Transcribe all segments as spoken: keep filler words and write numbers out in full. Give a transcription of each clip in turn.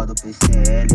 tropa do P C L.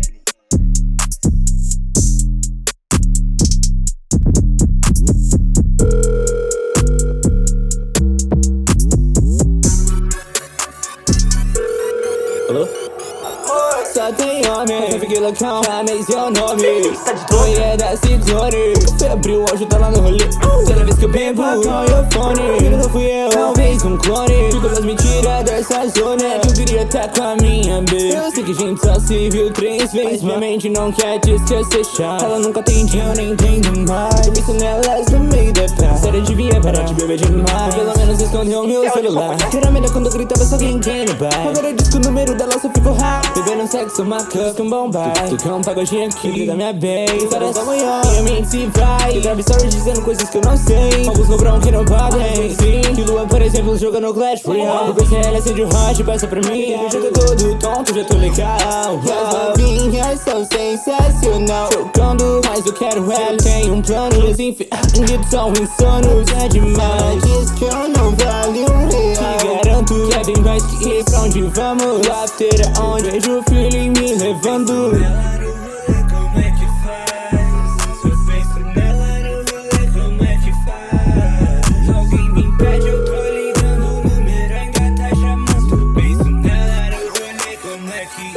Alô? Só tem homem, eu fiquei loucão, chamei seu nome. Oi, é da Ciclone, febre, o anjo tá lá no rolê. Toda vez que eu bebo, com o fone. Não fui eu, talvez um clone. Fico das mentiras dessa zona, que eu queria estar com a minha B. Eu sei que a gente só se viu três vezes, minha mente não quer te esquecer, chá. Ela nunca tem dia, eu nem entendo mais. Eu penso nelas no meio da praia. Sério, devia parar de beber demais. Pelo menos escondeu meu celular. Era melhor quando eu gritava só quem quem no bar. Agora diz que o número dela só ficou rápido. Bebendo sexo, uma cup, um bom bar. Tu quer um pagodinho aqui da minha base. Horas da manhã, minha mente se vai. Eu gravo stories dizendo coisas que eu não sei. Alguns cobrão que não podem. Sim, que Luan, por exemplo, joga no Clash Royale. O P C L acende o hot, passa pra mim. Eu jogo todo tonto, já tô legal. As novinhas são sensacional. Trocando, mas eu quero ela. Tem um plano, os enfiados são insanos. É demais. Diz que eu não valho um real. Te garanto que é bem mais que isso. Pra onde vamos? After é onde vejo o feeling me levando. Como é que faz? Eu penso nela no rolê, como é que faz? Alguém me impede, eu tô ligando o número, ainda tá chamando. Eu penso nela no rolê, como é que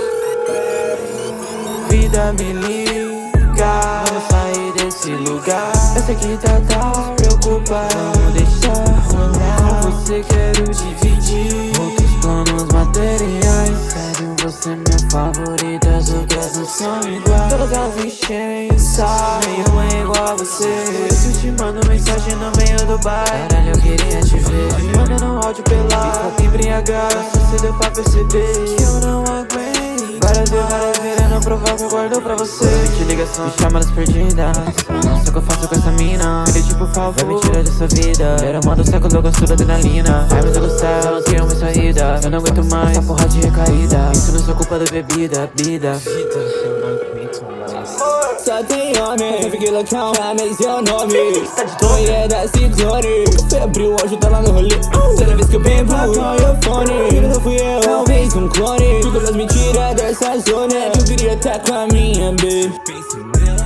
faz? Vida me liga, vamos sair desse lugar. Eu sei que tá, tá preocupado, vamos deixar rolar. Com você quero dividir outros planos materiais. Sério, você é minha favorita, as outras não são iguais. Todas elas me enchem o saco, nenhuma é igual a você. Eu te mando mensagem no meio do bairro. Caralho, eu queria te ver. Me manda no áudio pelado, fica embriagado. Você deu pra perceber que eu não aguento. Várias vezes, várias vezes, eu não provoco, eu guardo pra você. Te ligação, me chama das perdidas. Não sei o que eu faço com essa mina. Ele tipo, por favor, vai me tirar dessa vida. Era manda o século, eu gosto da adrenalina. Ai meu Deus do céu, não tenho uma saída. Eu não aguento mais essa porra de recaída. Isso não é só culpa da bebida, vida. Vida, eu não aguento mais. Só tem homem, eu fiquei loucão, chamei seu nome. Oi, é da Ciclone, febre, o anjo tá lá no rolê. Toda vez que eu bebo, com o fone. Não fui eu, talvez um clone. Fico das mentiras dessa zona, que eu queria estar com a minha B. Penso nela